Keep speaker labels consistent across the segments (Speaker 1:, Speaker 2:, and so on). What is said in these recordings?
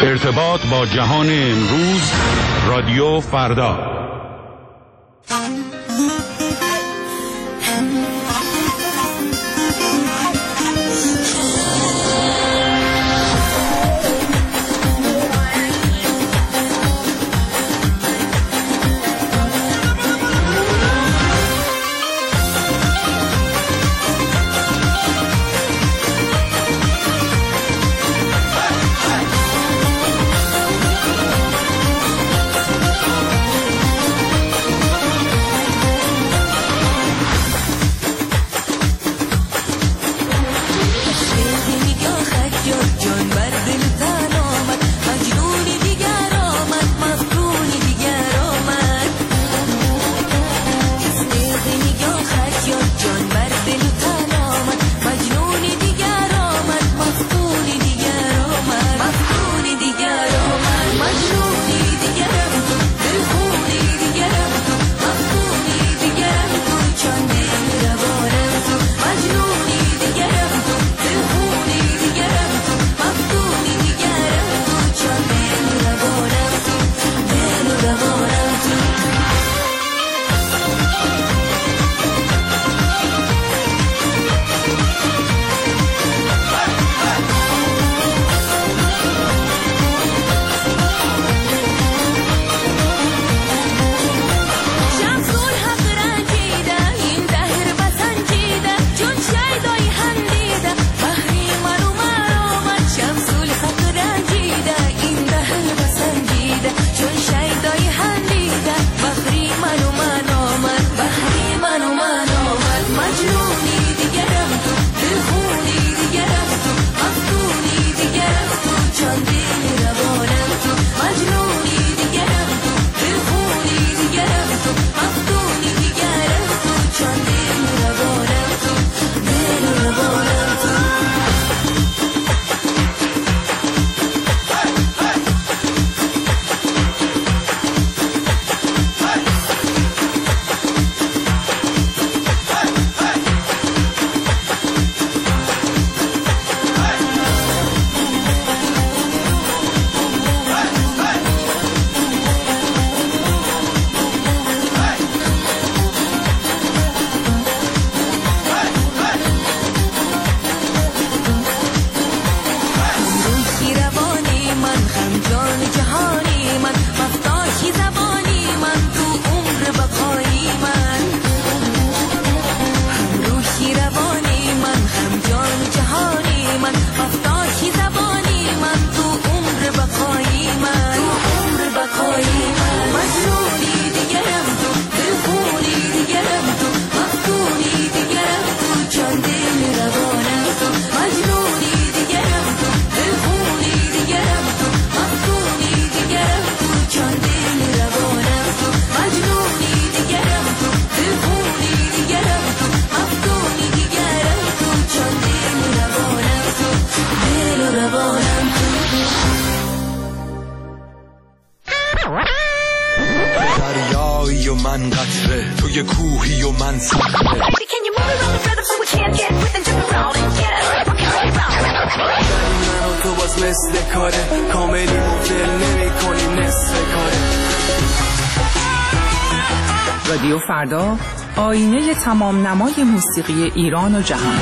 Speaker 1: ارتباط با جهان امروز، رادیو فردا.
Speaker 2: دریایی و من قطره، توی کوهی و من صخره. در من و تو باز مثل کاره، کاملی مدل نمی کنی نصف کاره.
Speaker 3: رادیو فردا، آینه تمام نمای موسیقی ایران و جهان.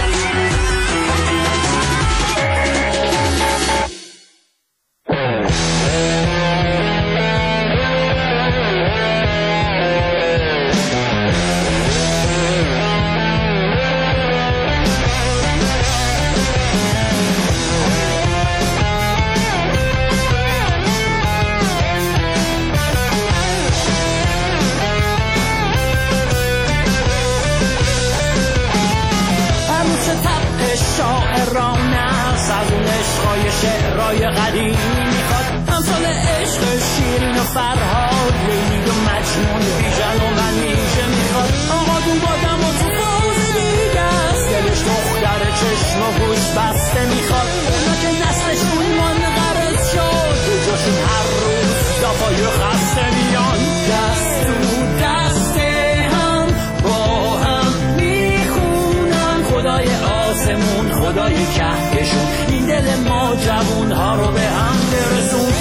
Speaker 4: شعرهای قدیمی میخواد امثال عشق شیرین و فرهاد، لیلی و مجنون بیژن و منیژه میخواد. آقا دون بادم و تو فوز دیگه است، دلش دختر چشم و گوش بسته میخواد. اونا که نسلشون منقرض شد، جاشون هر روز دفای خسته میان. دست تو دست هم با هم میخونن خدای آسمون خدای کهکشون، این دل ما جوون ها رو به هم برسون.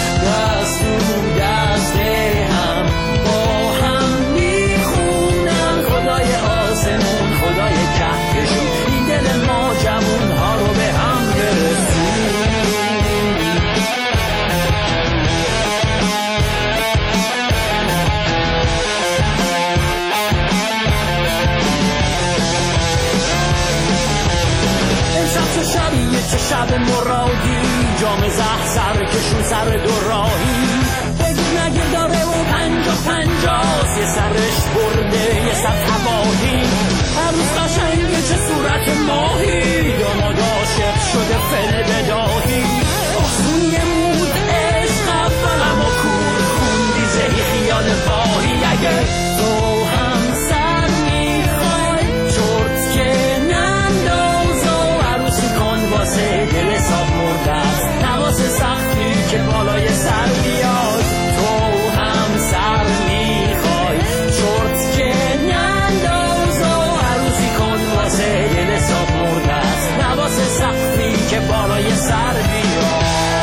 Speaker 4: مزح سرکشون سر دو راهی بگیر نگیر داره و 50-50 یه سرش برده یه سر تباهی هر روز قشنگه چه صورت ماهی داماد عاشق شده فل بداهی آسونی مود عشق اولم و کور خوندی زهی خیال باهی اگه تو هم سر میخوای چرت که ننداز و عروسی کن واسه دل حساب مرده است نواسه سختی که بالای سر بیاد تو هم سر میخوای چرت که ننداز و عروسی کن واسه دل حساب مرده است نواسه سختی که بالای سر بیاد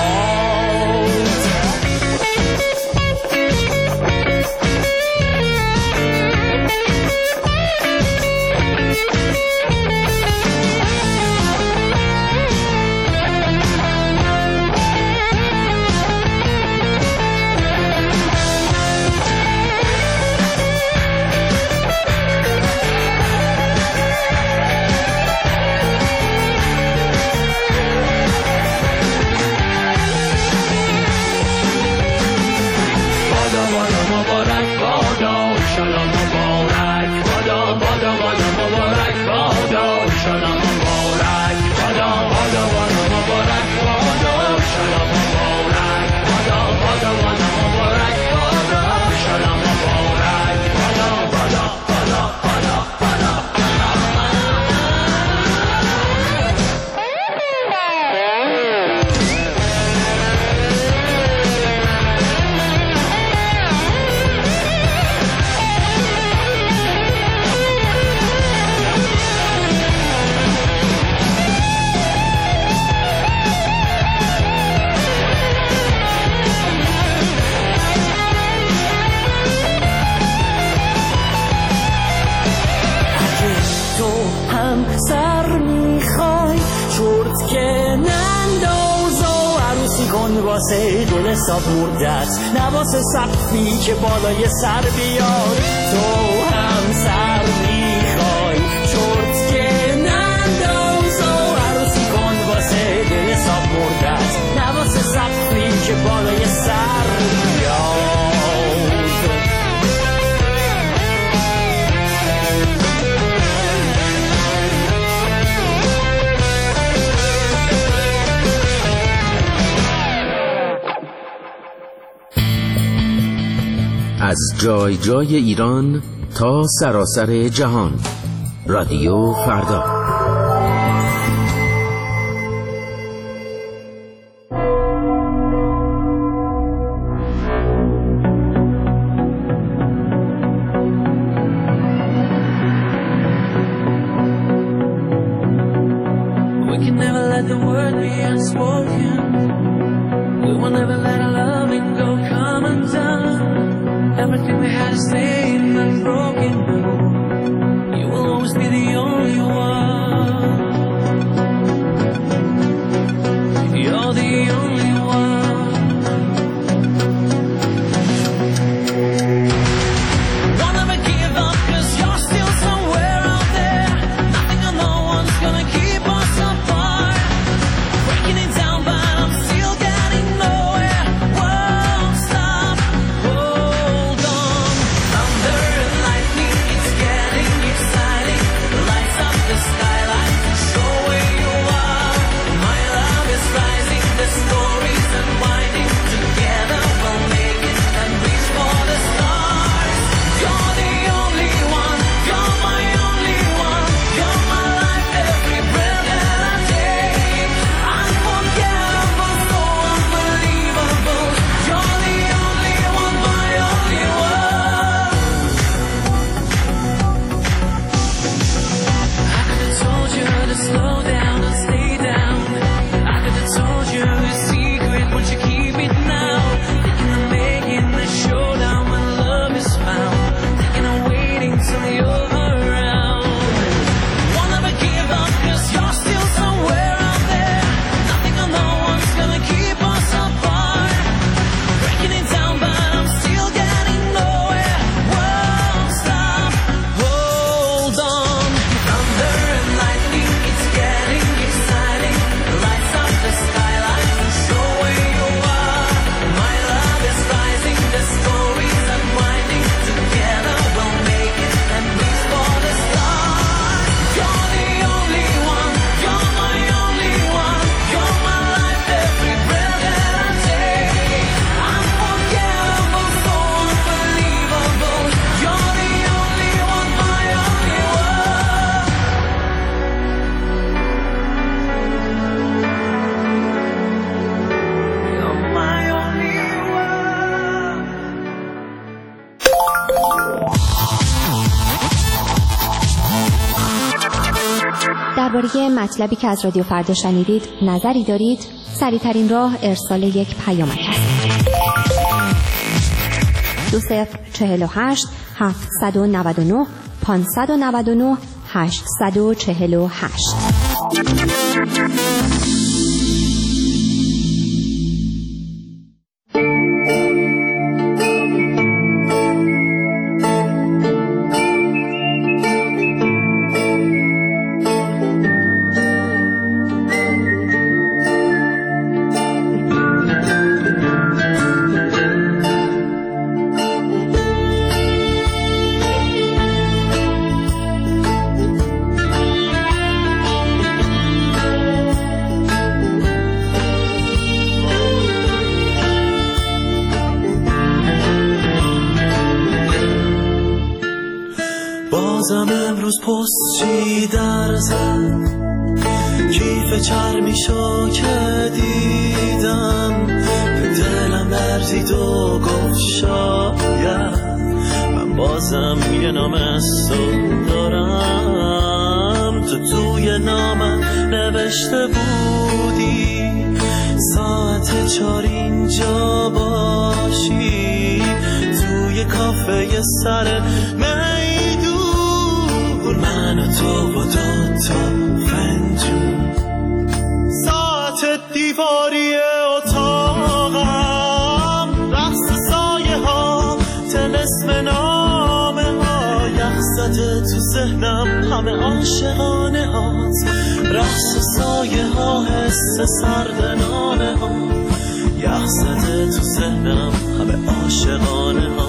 Speaker 4: واسه دل حساب مردت نواسه سقفی که بالای سر بیاد تو هم سر میخوای چرت که ننداز و عروسی کن واسه دل حساب مردت نواسه سقفی که بالای سر بیاد
Speaker 5: از جای جای ایران تا سراسر جهان رادیو فردا
Speaker 4: We can never let the word be unspoken. We will never let our loving go come undone. Everything we had is stained and broken. You will always be the only one. You're the only one. Don't ever give up, 'cause you're still somewhere out there. Nothing or no one's gonna keep us apart. Breaking it down, but I'm still getting nowhere. Won't stop. Hold on. Thunder and lightning.
Speaker 6: درباره مطلبی که از رادیو فردا شنیدید نظری دارید؟ سریع‌ترین راه ارسال یک پیامک است. 2048 799 599 848.
Speaker 2: بازم امروز پستچی در زد، کیف چرمیشو که دیدم به دلم لرزید و گفت شاید من بازم یه نام از تو دارم. تو توی نامم نوشته بودی ساعت 4 اینجا باشی، توی کافه سر من و تو و 2 تا فنجون، ساعت دیواری اتاقم، رقص سایه ها، طلسم نامه ها، یخ زده تو ذهنم همه عاشقانه هات، رقص سایه ها، حس سرد نامه ها، یخ زده تو ذهنم همه عاشقانه ها.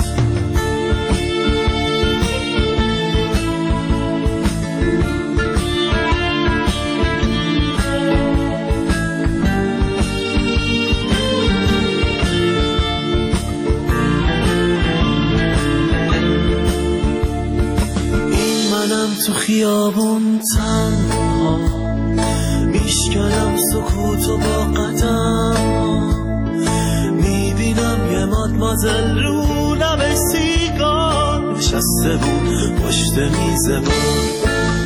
Speaker 2: تو خیابون تنها میشکنم سکوتو با قدم، میبینم یه مادمازل رو لب سیگار نشسته بود پشت میز بار،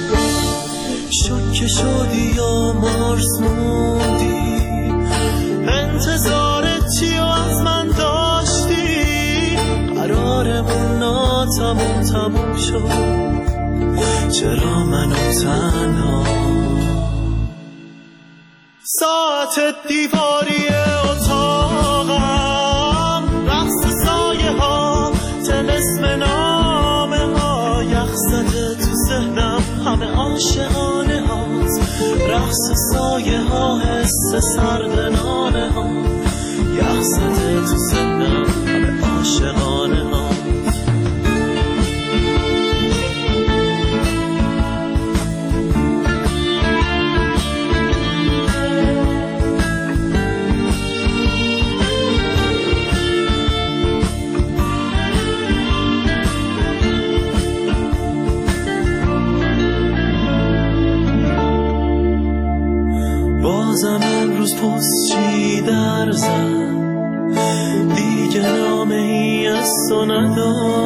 Speaker 2: شوکه شدی و مارس موندی، انتظارت چی و از من داشتی، قرارمون تموم شد، چرا منو تنها، ساعت دیواری اتاقم، رقص سایه ها، طلسم نامه ها، یخ زده تو ذهنم همه عاشقانه هات، رقص سایه ها، حس سرد نامه ها، یخ زده تو ذهنم همه عاشقانه ها. بازم امروز پستچی در زد، دیگه نامه ای از تو ندارم.